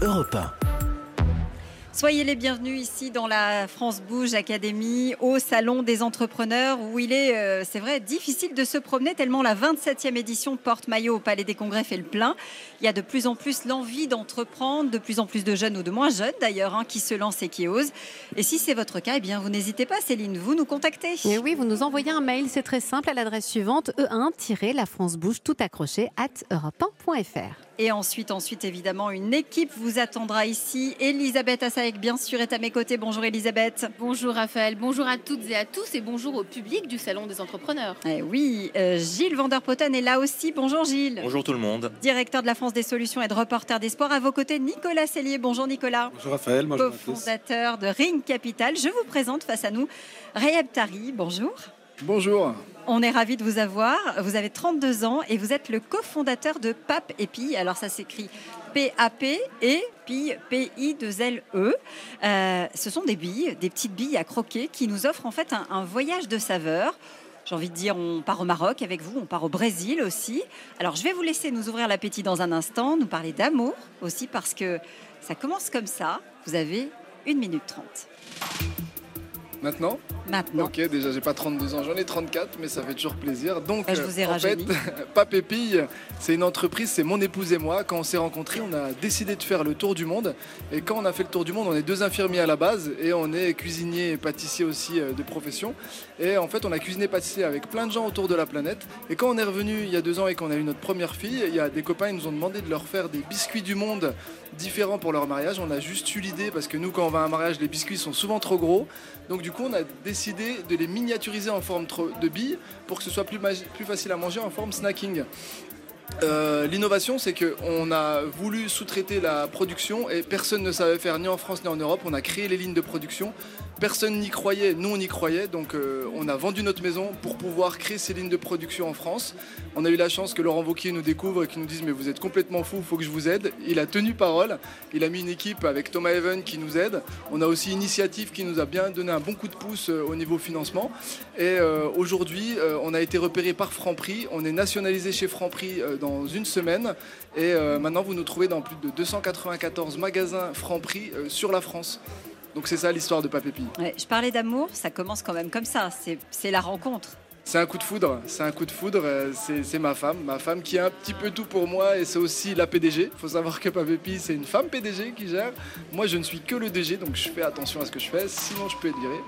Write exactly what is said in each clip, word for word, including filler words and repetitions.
Europe un. Soyez les bienvenus ici dans la France Bouge Academy, au Salon des entrepreneurs, où il est, euh, c'est vrai, difficile de se promener tellement la vingt-septième édition porte-maillot au Palais des Congrès fait le plein. Il y a de plus en plus l'envie d'entreprendre, de plus en plus de jeunes ou de moins jeunes d'ailleurs, hein, qui se lancent et qui osent. Et si c'est votre cas, eh bien, vous n'hésitez pas, Céline, vous nous contactez. Et oui, vous nous envoyez un mail, c'est très simple, à l'adresse suivante, e un la france bouge tout accroché arobase europe un point f r. Et ensuite, ensuite, évidemment, une équipe vous attendra ici. Elisabeth Assaec, bien sûr, est à mes côtés. Bonjour Elisabeth. Bonjour Raphaël, bonjour à toutes et à tous et bonjour au public du Salon des entrepreneurs. Eh oui, euh, Gilles Vanderpoten est là aussi. Bonjour Gilles. Bonjour tout le monde. Directeur de la France des solutions et de reporter des sports. À vos côtés, Nicolas Cellier. Bonjour Nicolas. Bonjour Raphaël, bonjour à tous. Co-fondateur de Ring Capital. Je vous présente face à nous Rayeb Tari. Bonjour. Bonjour. On est ravis de vous avoir. Vous avez trente-deux ans et vous êtes le cofondateur de P A P et Pilles. Alors ça s'écrit P A P et Pilles, P I deux L E. Euh, ce sont des billes, des petites billes à croquer qui nous offrent en fait un, un voyage de saveurs. J'ai envie de dire, on part au Maroc avec vous, on part au Brésil aussi. Alors je vais vous laisser nous ouvrir l'appétit dans un instant, nous parler d'amour aussi parce que ça commence comme ça. Vous avez une minute trente. Maintenant Maintenant. Ok, déjà j'ai pas trente-deux ans, j'en ai trente-quatre, mais ça fait toujours plaisir. Donc, Ah, je vous ai en rajeuni. fait, P A P et Pilles, c'est une entreprise, c'est mon épouse et moi. Quand on s'est rencontrés, on a décidé de faire le tour du monde. Et quand on a fait le tour du monde, on est deux infirmiers à la base et on est cuisinier et pâtissier aussi euh, de profession. Et en fait, on a cuisiné et pâtissier avec plein de gens autour de la planète. Et quand on est revenu il y a deux ans et qu'on a eu notre première fille, il y a des copains qui nous ont demandé de leur faire des biscuits du monde différents pour leur mariage. On a juste eu l'idée parce que nous, quand on va à un mariage, les biscuits sont souvent trop gros. Donc du coup, on a décidé de les miniaturiser en forme de billes pour que ce soit plus, plus facile à manger en forme snacking. Euh, l'innovation, c'est qu'on a voulu sous-traiter la production et personne ne savait faire ni en France ni en Europe. On a créé les lignes de production. Personne n'y croyait, nous on y croyait, donc euh, on a vendu notre maison pour pouvoir créer ces lignes de production en France. On a eu la chance que Laurent Wauquiez nous découvre et qu'il nous dise mais vous êtes complètement fou, il faut que je vous aide. Il a tenu parole, il a mis une équipe avec Thomas Even qui nous aide. On a aussi Initiative qui nous a bien donné un bon coup de pouce euh, au niveau financement. Et euh, aujourd'hui, euh, on a été repéré par Franprix, on est nationalisé chez Franprix euh, dans une semaine. Et euh, maintenant vous nous trouvez dans plus de deux cent quatre-vingt-quatorze magasins Franprix euh, sur la France. Donc c'est ça l'histoire de P A P et Pilles. Ouais, je parlais d'amour, ça commence quand même comme ça, c'est, c'est la rencontre. C'est un coup de foudre, c'est un coup de foudre, c'est, c'est ma femme, ma femme qui est un petit peu tout pour moi et c'est aussi la P D G. Il faut savoir que P A P et Pilles, c'est une femme P D G qui gère. Moi je ne suis que le D G, donc je fais attention à ce que je fais, sinon je peux être viré.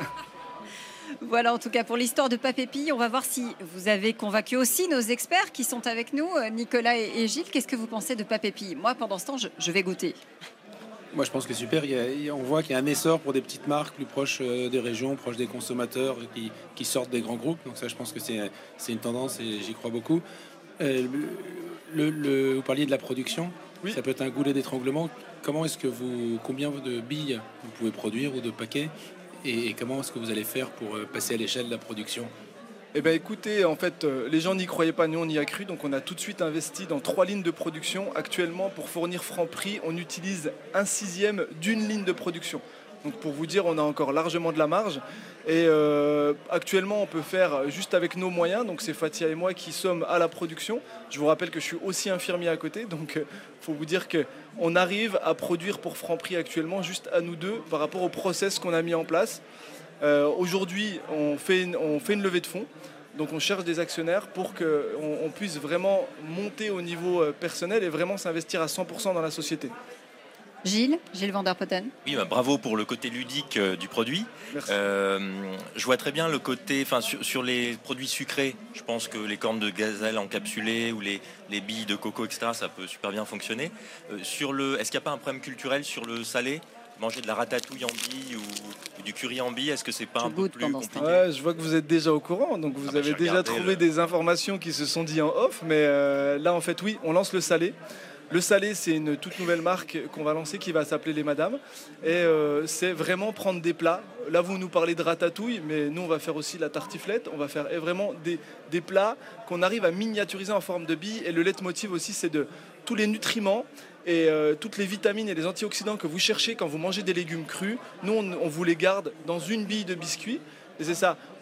Voilà en tout cas pour l'histoire de P A P et Pilles. On va voir si vous avez convaincu aussi nos experts qui sont avec nous, Nicolas et, et Gilles. Qu'est-ce que vous pensez de P A P et Pilles ? Moi pendant ce temps, je, je vais goûter. Moi, je pense que c'est super. Il y a- il y a- on voit qu'il y a un essor pour des petites marques plus proches euh, des régions, proches des consommateurs, qui, qui sortent des grands groupes. Donc ça, je pense que c'est, c'est une tendance et j'y crois beaucoup. Euh, le, le- vous parliez de la production. Oui. Ça peut être un goulet d'étranglement. Comment est-ce que vous, combien de billes vous pouvez produire ou de paquets et, et comment est-ce que vous allez faire pour euh, passer à l'échelle de la production ? Eh bien écoutez, en fait, euh, les gens n'y croyaient pas, nous on y a cru, donc on a tout de suite investi dans trois lignes de production. Actuellement, pour fournir Franprix, on utilise un sixième d'une ligne de production. Donc pour vous dire, on a encore largement de la marge. Et euh, actuellement, on peut faire juste avec nos moyens. Donc c'est Fatia et moi qui sommes à la production. Je vous rappelle que je suis aussi infirmier à côté. Donc il euh, faut vous dire qu'on arrive à produire pour Franprix actuellement juste à nous deux par rapport au process qu'on a mis en place. Euh, aujourd'hui, on fait, une, on fait une levée de fonds. Donc on cherche des actionnaires pour qu'on on puisse vraiment monter au niveau euh, personnel et vraiment s'investir à cent pour cent dans la société. Gilles, Gilles Vanderpoten. Oui, bah, bravo pour le côté ludique euh, du produit. Merci. Euh, je vois très bien le côté, enfin sur, sur les produits sucrés, je pense que les cornes de gazelle encapsulées ou les, les billes de coco, et cetera, ça peut super bien fonctionner. Euh, sur le, est-ce qu'il n'y a pas un problème culturel sur le salé ? Manger de la ratatouille en billes ou, ou du curry en billes, est-ce que c'est pas Je un peu goûte plus pendant ce compliqué ? Ouais, je vois que vous êtes déjà au courant, donc vous Ah bah, avez j'ai déjà regardé trouvé le- des informations qui se sont dit en off, mais euh, là en fait oui, on lance le salé. Le salé, c'est une toute nouvelle marque qu'on va lancer qui va s'appeler Les Madames. Et euh, c'est vraiment prendre des plats. Là, vous nous parlez de ratatouille, mais nous, on va faire aussi la tartiflette. On va faire et vraiment des, des plats qu'on arrive à miniaturiser en forme de billes. Et le leitmotiv aussi, c'est de tous les nutriments et euh, toutes les vitamines et les antioxydants que vous cherchez quand vous mangez des légumes crus. Nous, on, on vous les garde dans une bille de biscuit. Et c'est ça,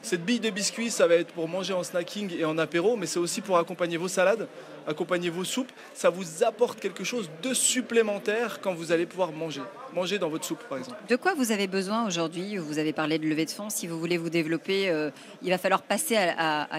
Cette bille de biscuit, ça va être pour manger en snacking et en apéro, mais c'est aussi pour accompagner vos salades, accompagner vos soupes. Ça vous apporte quelque chose de supplémentaire quand vous allez pouvoir manger. Manger dans votre soupe, par exemple. De quoi vous avez besoin aujourd'hui? Vous avez parlé de levée de fonds. Si vous voulez vous développer, euh, il va falloir passer à, à, à,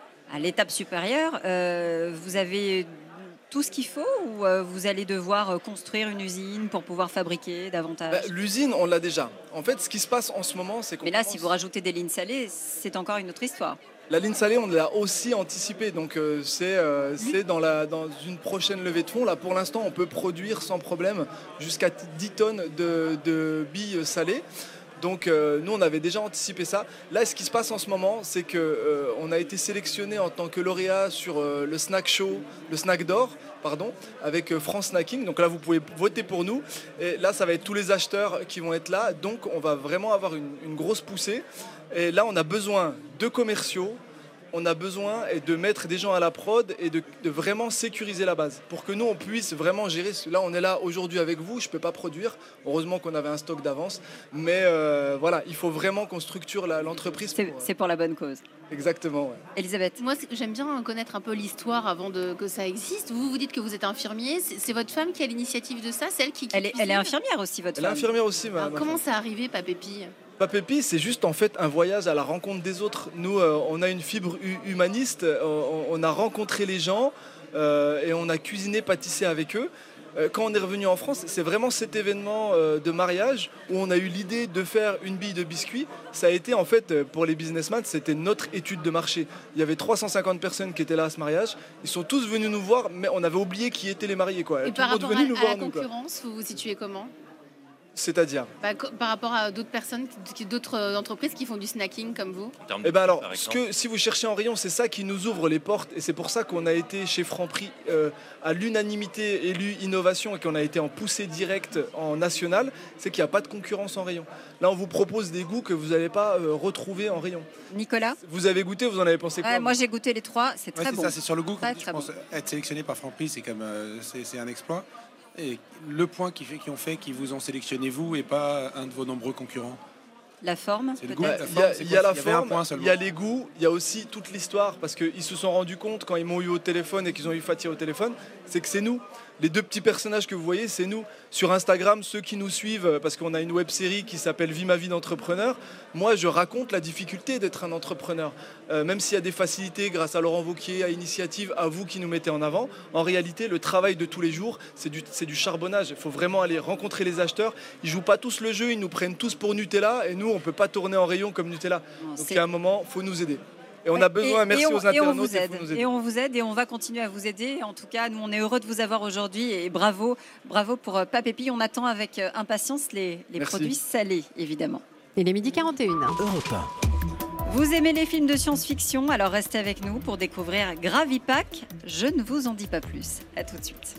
à l'étape supérieure. Euh, vous avez tout ce qu'il faut ou euh, vous allez devoir construire une usine pour pouvoir fabriquer davantage? Bah, l'usine, on l'a déjà. En fait, ce qui se passe en ce moment, c'est qu'on Mais là, pense- si vous rajoutez des lignes salées, c'est encore une autre histoire. La ligne salée, on l'a aussi anticipée, donc euh, c'est euh, c'est dans, la- dans une prochaine levée de fonds. Là, pour l'instant, on peut produire sans problème jusqu'à dix tonnes de, de billes salées. Donc euh, nous, on avait déjà anticipé ça. Là, ce qui se passe en ce moment, c'est qu'on euh, a été sélectionné en tant que lauréat sur euh, le Snack Show, le Snack d'Or, pardon, avec euh, France Snacking. Donc là, vous pouvez voter pour nous. Et là, ça va être tous les acheteurs qui vont être là. Donc on va vraiment avoir une, une grosse poussée. Et là, on a besoin de commerciaux. On a besoin de mettre des gens à la prod et de, de vraiment sécuriser la base pour que nous, on puisse vraiment gérer. Là, on est là aujourd'hui avec vous, je ne peux pas produire. Heureusement qu'on avait un stock d'avance. Mais euh, voilà, il faut vraiment qu'on structure la- l'entreprise. C'est pour- c'est pour la bonne cause. Exactement, ouais. Elisabeth, Moi, c'est- j'aime bien connaître un peu l'histoire avant de, que ça existe. Vous vous dites que vous êtes infirmier. C'est c'est votre femme qui a l'initiative de ça, celle qui. qui elle est, elle est cuisine infirmière aussi, votre Elle est femme. infirmière aussi, ma, Alors, ma comment femme. ça arrivé, Papépi? Papépi, c'est juste en fait un voyage à la rencontre des autres. Nous, euh, on a une fibre hu- humaniste, euh, on, on a rencontré les gens euh, et on a cuisiné, pâtissé avec eux. Euh, quand on est revenu en France, c'est vraiment cet événement euh, de mariage où on a eu l'idée de faire une bille de biscuit. Ça a été en fait, euh, pour les businessmen, c'était notre étude de marché. Il y avait trois cent cinquante personnes qui étaient là à ce mariage. Ils sont tous venus nous voir, mais on avait oublié qui étaient les mariés, quoi. Et Tout par le monde rapport à, venu nous à voir, la nous, quoi. concurrence, vous vous situez comment? C'est-à-dire Bah, co- Par rapport à d'autres personnes, qui- d'autres euh, entreprises qui font du snacking comme vous? En termes de Eh ben prix, alors, par ce exemple. que, si vous cherchez en rayon, c'est ça qui nous ouvre les portes et c'est pour ça qu'on a été chez Franprix euh, à l'unanimité élu innovation et qu'on a été en poussée directe en national, c'est qu'il n'y a pas de concurrence en rayon. Là, on vous propose des goûts que vous n'allez pas euh, retrouver en rayon. Nicolas? Vous avez goûté, vous en avez pensé quoi Ouais, vous moi, j'ai goûté les trois, c'est Ouais, très c'est bon. ça, c'est sur le goût. Très, je très pense être sélectionné par Franprix, c'est comme euh, c'est c'est un exploit. Et le point qui fait, qui ont fait, qu'ils vous ont sélectionné vous et pas un de vos nombreux concurrents. La forme, C'est le goût. peut-être? La Il y a, forme, c'est il y a quoi? la Il y avait un forme, point il seulement. y a les goûts, il y a aussi toute l'histoire parce qu'ils se sont rendus compte quand ils m'ont eu au téléphone et qu'ils ont eu Fatia au téléphone, c'est que c'est nous. Les deux petits personnages que vous voyez, c'est nous. Sur Instagram, ceux qui nous suivent, parce qu'on a une web série qui s'appelle Vie ma vie d'entrepreneur, moi je raconte la difficulté d'être un entrepreneur. Euh, même s'il y a des facilités grâce à Laurent Wauquiez, à Initiative, à vous qui nous mettez en avant, en réalité le travail de tous les jours, c'est du, c'est du charbonnage. Il faut vraiment aller rencontrer les acheteurs. Ils jouent pas tous le jeu, ils nous prennent tous pour Nutella et nous on peut pas tourner en rayon comme Nutella. Non, Donc c'est- il y a un moment, il faut nous aider. Et on a besoin, Et- merci et on- aux et on internautes, vous il aide. faut nous aider. Et on vous aide et on va continuer à vous aider. En tout cas, nous, on est heureux de vous avoir aujourd'hui et bravo, bravo pour euh, Papépi. On attend avec euh, impatience les, les Merci. produits salés, évidemment. Il est midi quarante et une. Europe un. Vous aimez les films de science-fiction, alors restez avec nous pour découvrir Gravipack. Je ne vous en dis pas plus. À tout de suite.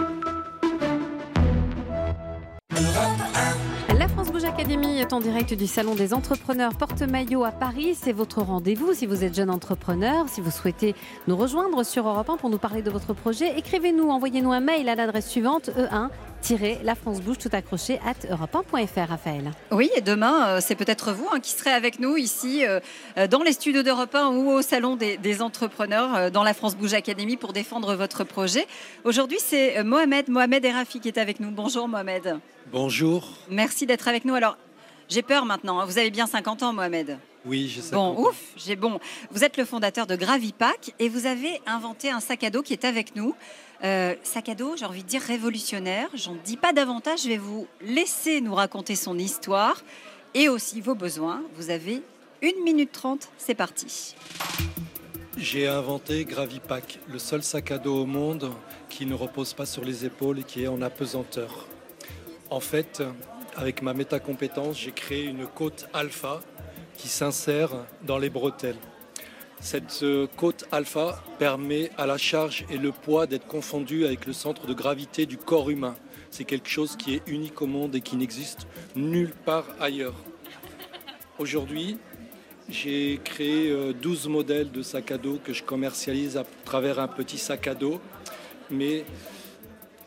La France Bouge Academy est en direct du Salon des entrepreneurs Porte-Maillot à Paris. C'est votre rendez-vous si vous êtes jeune entrepreneur. Si vous souhaitez nous rejoindre sur Europe un pour nous parler de votre projet, écrivez-nous, envoyez-nous un mail à l'adresse suivante e un la france bouge tout accroché at europe un point f r. Raphaël. Oui, et demain, euh, c'est peut-être vous hein, qui serez avec nous ici euh, euh, dans les studios d'Europe un ou au Salon des, des entrepreneurs euh, dans la France Bouge Academy pour défendre votre projet. Aujourd'hui, c'est euh, Mohamed, Mohamed et Rafi qui est avec nous. Bonjour Mohamed. Bonjour. Merci d'être avec nous. Alors, j'ai peur maintenant. hein. Vous avez bien cinquante ans, Mohamed. Oui, j'ai ça. Bon, ouf, j'ai bon. Vous êtes le fondateur de Gravipack et vous avez inventé un sac à dos qui est avec nous. Euh, sac à dos, j'ai envie de dire révolutionnaire. J'en dis pas davantage. Je vais vous laisser nous raconter son histoire et aussi vos besoins. Vous avez une minute trente. C'est parti. J'ai inventé Gravipack, le seul sac à dos au monde qui ne repose pas sur les épaules et qui est en apesanteur. En fait, avec ma métacompétence, j'ai créé une côte alpha qui s'insère dans les bretelles. Cette euh, côte alpha permet à la charge et le poids d'être confondus avec le centre de gravité du corps humain. C'est quelque chose qui est unique au monde et qui n'existe nulle part ailleurs. Aujourd'hui, j'ai créé euh, douze modèles de sacs à dos que je commercialise à travers un petit sac à dos. Mais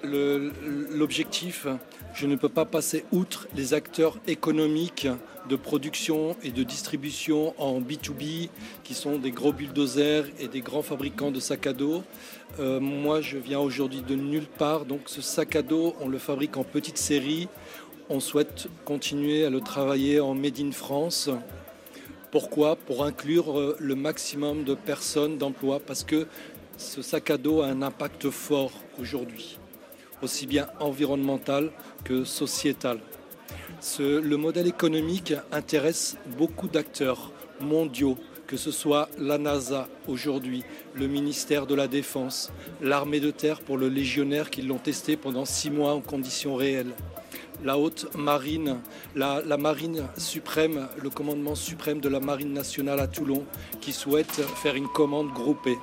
le- l'objectif, je ne peux pas passer outre les acteurs économiques de production et de distribution en B deux B, qui sont des gros bulldozers et des grands fabricants de sacs à dos. Euh, moi, je viens aujourd'hui de nulle part, donc ce sac à dos, on le fabrique en petite série. On souhaite continuer à le travailler en Made in France. Pourquoi ? Pour inclure euh, le maximum de personnes, d'emplois, parce que ce sac à dos a un impact fort aujourd'hui, aussi bien environnemental que sociétal. Ce- le modèle économique intéresse beaucoup d'acteurs mondiaux, que ce soit la NASA aujourd'hui, le ministère de la Défense, l'armée de terre pour le légionnaire qui l'ont testé pendant six mois en conditions réelles, la haute marine, la, la marine suprême, le commandement suprême de la marine nationale à Toulon qui souhaite faire une commande groupée.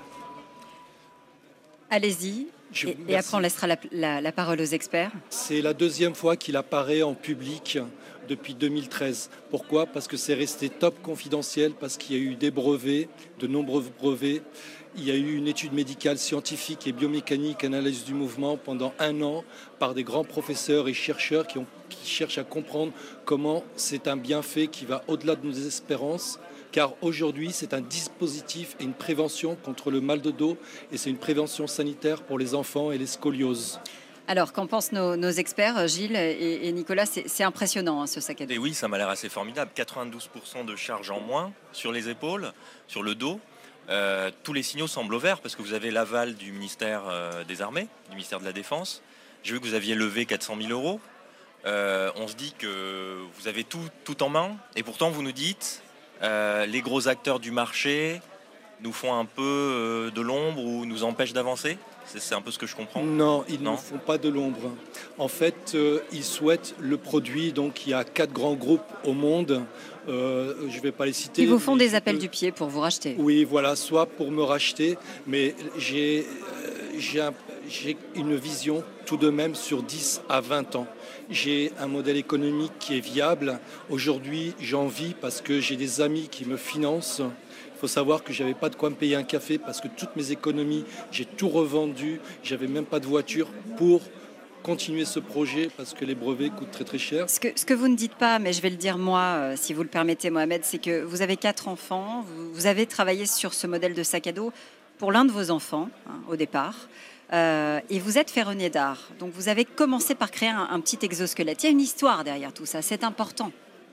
Allez-y. Je- Et, et merci. après, on laissera la, la- la parole aux experts. C'est la deuxième fois qu'il apparaît en public depuis deux mille treize. Pourquoi ? Parce que c'est resté top confidentiel, parce qu'il y a eu des brevets, de nombreux brevets. Il y a eu une étude médicale, scientifique et biomécanique, analyse du mouvement pendant un an par des grands professeurs et chercheurs qui, ont- qui cherchent à comprendre comment c'est un bienfait qui va au-delà de nos espérances. Car aujourd'hui, c'est un dispositif et une prévention contre le mal de dos et c'est une prévention sanitaire pour les enfants et les scolioses. Alors, qu'en pensent nos, nos experts, Gilles et, et Nicolas? C'est c'est impressionnant, hein, ce sac à dos. Et oui, ça m'a l'air assez formidable. quatre-vingt-douze pour cent de charge en moins sur les épaules, sur le dos. Euh, tous les signaux semblent au vert parce que vous avez l'aval du ministère euh, des Armées, du ministère de la Défense. J'ai vu que vous aviez levé quatre cent mille euros. Euh, on se dit que vous avez tout, tout en main. Et pourtant, vous nous dites, euh, les gros acteurs du marché nous font un peu euh, de l'ombre ou nous empêchent d'avancer. C'est c'est un peu ce que je comprends. Non, ils Non. ne font pas de l'ombre. En fait, euh, ils souhaitent le produit. Donc, il y a quatre grands groupes au monde. Euh, je ne vais pas les citer. Ils vous font mais des je appels peux- du pied pour vous racheter. Oui, voilà, soit pour me racheter, mais j'ai euh, j'ai un- j'ai une vision tout de même sur dix à vingt ans. J'ai un modèle économique qui est viable. Aujourd'hui, j'en vis parce que j'ai des amis qui me financent. Il faut savoir que je n'avais pas de quoi me payer un café parce que toutes mes économies, j'ai tout revendu. J'avais même pas de voiture pour continuer ce projet parce que les brevets coûtent très très cher. Ce que, ce que vous ne dites pas, mais je vais le dire moi, euh, si vous le permettez, Mohamed, c'est que vous avez quatre enfants. Vous, vous avez travaillé sur ce modèle de sac à dos pour l'un de vos enfants, hein, au départ. Euh, et vous êtes ferronnier d'art. Donc vous avez commencé par créer un, un petit exosquelette. Il y a une histoire derrière tout ça, c'est important.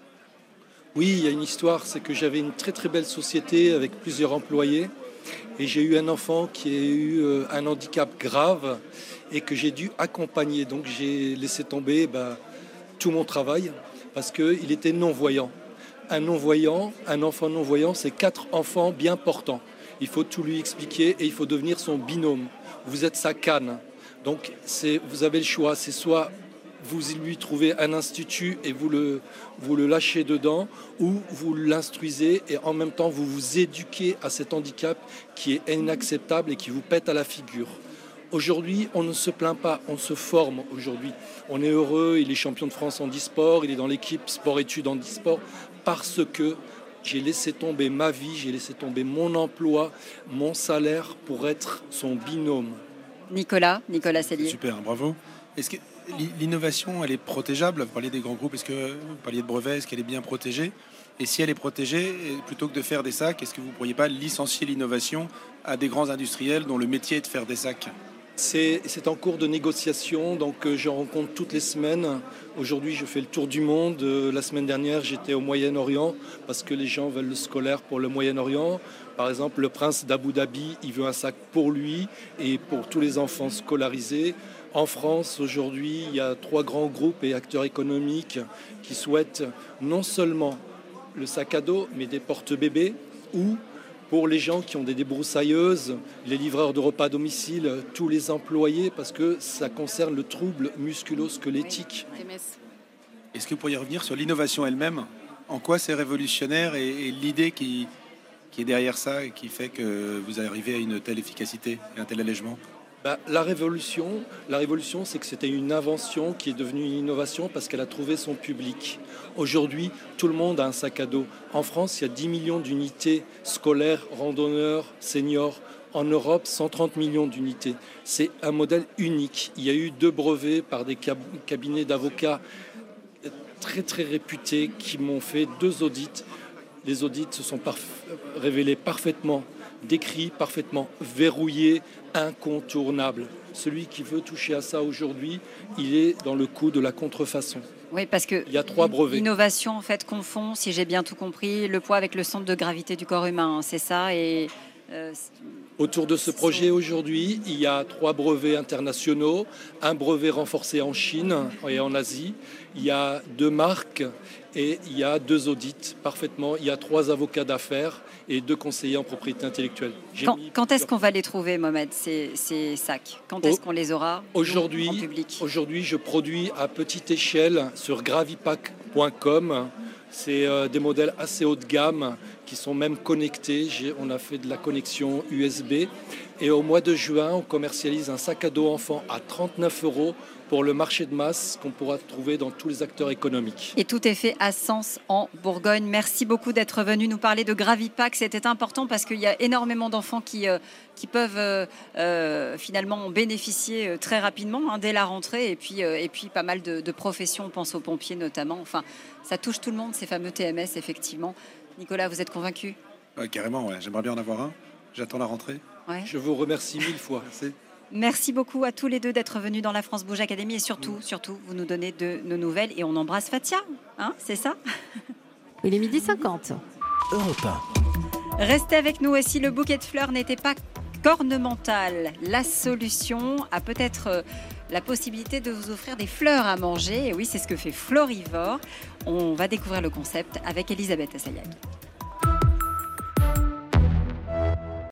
Oui, il y a une histoire, c'est que j'avais une très très belle société avec plusieurs employés et j'ai eu un enfant qui a eu euh, un handicap grave et que j'ai dû accompagner. Donc j'ai laissé tomber bah, tout mon travail parce qu'il était non-voyant. Un non-voyant, un enfant non-voyant, c'est quatre enfants bien portants. Il faut tout lui expliquer et il faut devenir son binôme. Vous êtes sa canne. Donc c'est, vous avez le choix, c'est soit vous lui trouvez un institut et vous le, vous le lâchez dedans, ou vous l'instruisez et en même temps vous vous éduquez à cet handicap qui est inacceptable et qui vous pète à la figure. Aujourd'hui, on ne se plaint pas, on se forme aujourd'hui. On est heureux, il est champion de France en e-sport, il est dans l'équipe sport-études en e-sport, parce que j'ai laissé tomber ma vie, j'ai laissé tomber mon emploi, mon salaire pour être son binôme. Nicolas, Nicolas Sellier. Super, bravo. Est-ce que l'i- l'innovation, elle est protégeable? Vous parliez des grands groupes, est-ce que vous parliez de brevets, est-ce qu'elle est bien protégée? Et si elle est protégée, plutôt que de faire des sacs, est-ce que vous ne pourriez pas licencier l'innovation à des grands industriels dont le métier est de faire des sacs? C'est, c'est en cours de négociation, donc euh, je rencontre toutes les semaines. Aujourd'hui, je fais le tour du monde. Euh, la semaine dernière, j'étais au Moyen-Orient parce que les gens veulent le scolaire pour le Moyen-Orient. Par exemple, le prince d'Abu Dhabi, il veut un sac pour lui et pour tous les enfants scolarisés. En France, aujourd'hui, il y a trois grands groupes et acteurs économiques qui souhaitent non seulement le sac à dos, mais des porte-bébés ou pour les gens qui ont des débroussailleuses, les livreurs de repas à domicile, tous les employés, parce que ça concerne le trouble musculo-squelettique. T M S. Est-ce que vous pourriez revenir sur l'innovation elle-même? En quoi c'est révolutionnaire et, et l'idée qui, qui est derrière ça et qui fait que vous arrivez à une telle efficacité et un tel allègement? Bah, la révolution, la révolution, c'est que c'était une invention qui est devenue une innovation parce qu'elle a trouvé son public. Aujourd'hui, tout le monde a un sac à dos. En France, il y a dix millions d'unités scolaires, randonneurs, seniors en Europe cent trente millions d'unités. C'est un modèle unique. Il y a eu deux brevets par des cab- cabinets d'avocats très très réputés qui m'ont fait deux audits. Les audits se sont parf- révélés parfaitement décrits, parfaitement verrouillés, incontournables. Celui qui veut toucher à ça aujourd'hui, il est dans le coup de la contrefaçon. Oui, parce que Il y a trois brevets. l'innovation en fait confond, si j'ai bien tout compris, le poids avec le centre de gravité du corps humain, hein, c'est ça. Et euh, Autour de ce projet aujourd'hui, il y a trois brevets internationaux, un brevet renforcé en Chine et en Asie, il y a deux marques et il y a deux audits parfaitement, il y a trois avocats d'affaires et deux conseillers en propriété intellectuelle. J'ai quand, mis quand est-ce plusieurs- qu'on va les trouver, Mohamed, ces, ces sacs? Quand est-ce Au- qu'on les aura nous, Aujourd'hui, en public? aujourd'hui, je produis à petite échelle sur gravipack point com. C'est euh, des modèles assez haut de gamme qui sont même connectés. J'ai- on a fait de la connexion U S B. Et au mois de juin, on commercialise un sac à dos enfant à trente-neuf euros pour le marché de masse qu'on pourra trouver dans tous les acteurs économiques. Et tout est fait à Sens, en Bourgogne. Merci beaucoup d'être venu nous parler de Gravipack. C'était important parce qu'il y a énormément d'enfants qui, euh, qui peuvent euh, euh, finalement en bénéficier euh, très rapidement hein, dès la rentrée. Et puis, euh, et puis pas mal de, de professions, on pense aux pompiers notamment. Enfin, ça touche tout le monde, ces fameux T M S, effectivement. Nicolas, vous êtes convaincu? Ouais, carrément, ouais. J'aimerais bien en avoir un. J'attends la rentrée. Ouais. Je vous remercie mille fois. Merci. Merci beaucoup à tous les deux d'être venus dans la France Bouge Academy et surtout, surtout, vous nous donnez de nos nouvelles et on embrasse Fatia, hein, c'est ça? Il est midi cinquante. Europe un. Restez avec nous et si le bouquet de fleurs n'était pas cornemental, la solution a peut-être euh, la possibilité de vous offrir des fleurs à manger. Et oui, c'est ce que fait Florivore. On va découvrir le concept avec Elisabeth Assayag.